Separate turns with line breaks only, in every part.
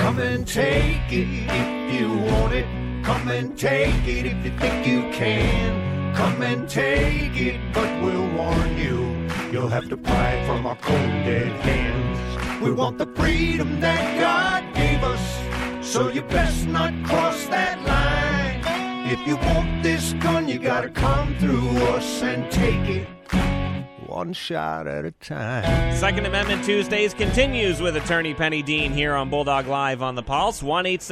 Come and take it if you want it. Come and take it if you think you can. Come and take it, but we'll warn you, you'll have to pry it from our cold dead hands. We want the freedom that God gave us, so you best not cross that line. If you want this gun, you gotta come through us and take it one shot at a time.
Second Amendment Tuesdays continues with Attorney Penny Dean here on Bulldog Live on the Pulse,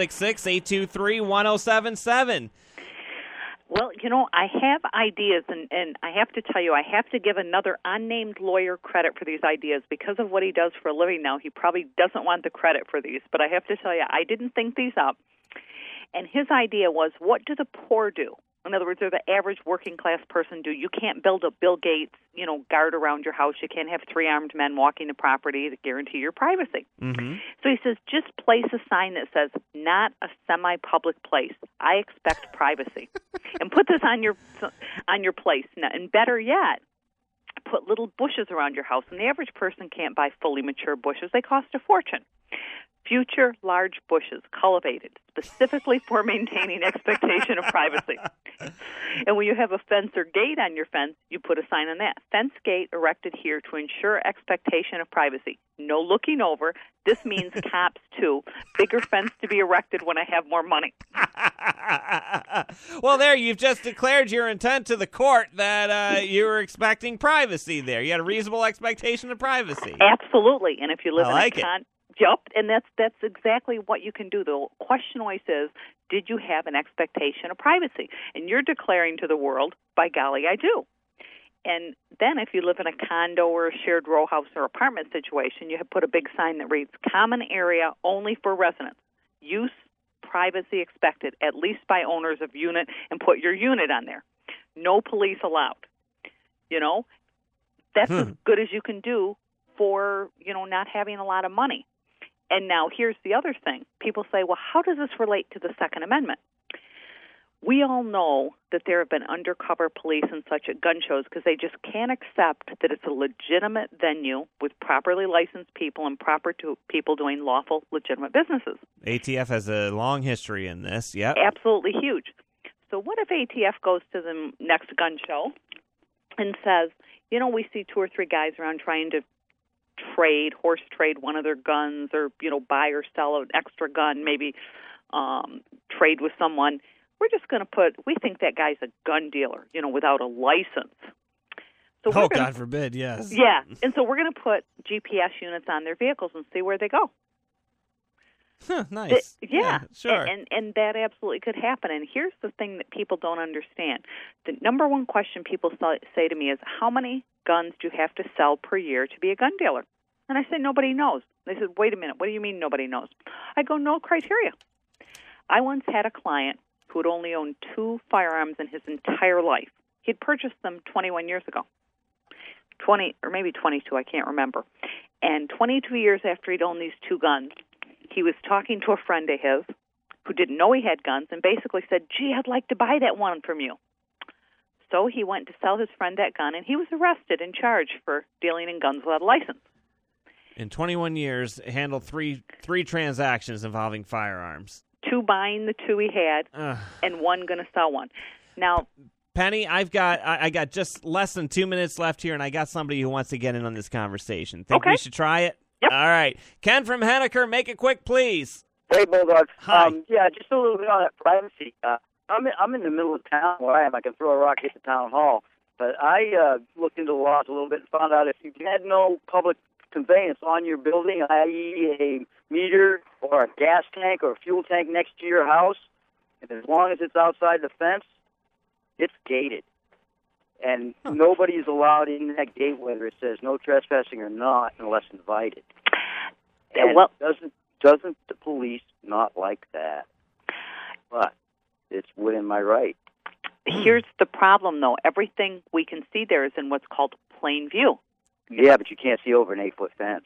1-866-823-1077.
Well, you know, I have ideas, and I have to tell you, I have to give another unnamed lawyer credit for these ideas. Because of what he does for a living now, he probably doesn't want the credit for these. But I have to tell you, I didn't think these up. And his idea was, what do the poor do? In other words, or the average working-class person do? You can't build a Bill Gates, guard around your house. You can't have three armed men walking the property to guarantee your privacy.
Mm-hmm.
So he says, just place a sign that says, not a semi-public place. I expect privacy. And put this on your place. And better yet, put little bushes around your house. And the average person can't buy fully mature bushes. They cost a fortune. Future large bushes, cultivated, specifically for maintaining expectation of privacy. And when you have a fence or gate on your fence, you put a sign on that. Fence gate erected here to ensure expectation of privacy. No looking over. This means cops, too. Bigger fence to be erected when I have more money.
Well, there, you've just declared your intent to the court that you were expecting privacy there. You had a reasonable expectation of privacy.
Absolutely. And if you live
I like it.
Yep, and that's exactly what you can do. The question always is, did you have an expectation of privacy? And you're declaring to the world, by golly, I do. And then if you live in a condo or a shared row house or apartment situation, you have put a big sign that reads, common area only for residents. Use privacy expected, at least by owners of unit, and put your unit on there. No police allowed. That's as good as you can do for, not having a lot of money. And now here's the other thing. People say, well, how does this relate to the Second Amendment? We all know that there have been undercover police and such at gun shows because they just can't accept that it's a legitimate venue with properly licensed people and people doing lawful, legitimate businesses.
ATF has a long history in this, yep.
Absolutely huge. So what if ATF goes to the next gun show and says, we see two or three guys around trying to horse trade one of their guns, or buy or sell an extra gun, maybe trade with someone. We're just going to we think that guy's a gun dealer, without a license. So
God forbid, yes.
Yeah, and so we're going to put GPS units on their vehicles and see where they go.
Nice.
Yeah,
sure.
And that absolutely could happen. And here's the thing that people don't understand. The number one question people say to me is, how many guns do you have to sell per year to be a gun dealer? And I say, nobody knows. They said, wait a minute, what do you mean nobody knows? I go, no criteria. I once had a client who had only owned 2 firearms in his entire life. He'd purchased them 21 years ago. 20, or maybe 22, I can't remember. And 22 years after he'd owned these 2 guns, he was talking to a friend of his who didn't know he had guns and basically said, gee, I'd like to buy that one from you. So he went to sell his friend that gun, and he was arrested and charged for dealing in guns without a license.
In 21 years, handled three transactions involving firearms.
2 buying the 2 he had, and 1 going to sell one. Now,
Penny, I got just less than 2 minutes left here, and I got somebody who wants to get in on this conversation. Think we should try it?
Yep.
All right. Ken from Henniker, make it quick, please.
Hey, Bulldog.
Hi.
Just a little bit on that privacy. I'm in the middle of town where I am. I can throw a rock at the town hall. But I looked into the laws a little bit and found out if you had no public conveyance on your building, i.e. a meter or a gas tank or a fuel tank next to your house, and as long as it's outside the fence, it's gated. And nobody's allowed in that gate, whether it says no trespassing or not, unless invited. And doesn't the police not like that? But it's within my right.
Here's the problem, though. Everything we can see there is in what's called plain view.
Yeah, but you can't see over an 8-foot fence.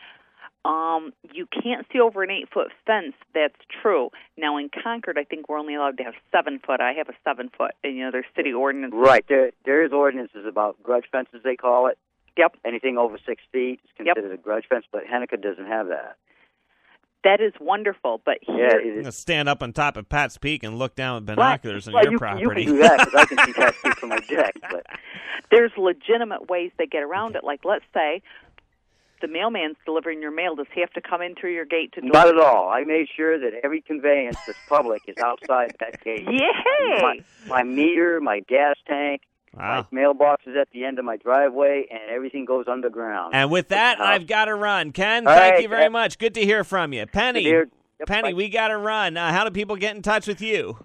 You can't see over an 8-foot fence. That's true. Now in Concord, I think we're only allowed to have 7-foot. I have a 7-foot, and there's city ordinances.
Right. There is ordinances about grudge fences, they call it.
Yep.
Anything over 6 feet is considered a grudge fence, but Henniker doesn't have that.
That is wonderful, but
Yeah,
here,
it
I'm
is.
gonna stand up on top of Pat's Peak and look down with binoculars on
Well,
your
you
property.
can do that because I can see Pat's Peak from my deck. But
there's legitimate ways they get around it. Like, let's say the mailman's delivering your mail. Does he have to come in through your gate to deliver?
not at all. I made sure that every conveyance that's public is outside that gate.
Yay!
My meter, my gas tank,
Wow.
my mailbox is at the end of my driveway, and everything goes underground.
And with that, I've got to run. Ken,
All
thank
right,
you very
Ken.
much. Good to hear from you. Penny,
Good to hear. Yep,
Penny,
bye.
we got to run. How do people get in touch with you?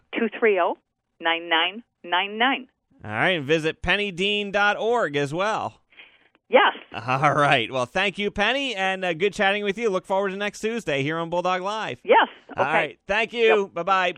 230-9999.
All right, and visit pennydean.org as well.
Yes.
All right. Well, thank you, Penny, and good chatting with you. Look forward to next Tuesday here on Bulldog Live.
Yes. Okay.
All right. Thank you. Bye-bye.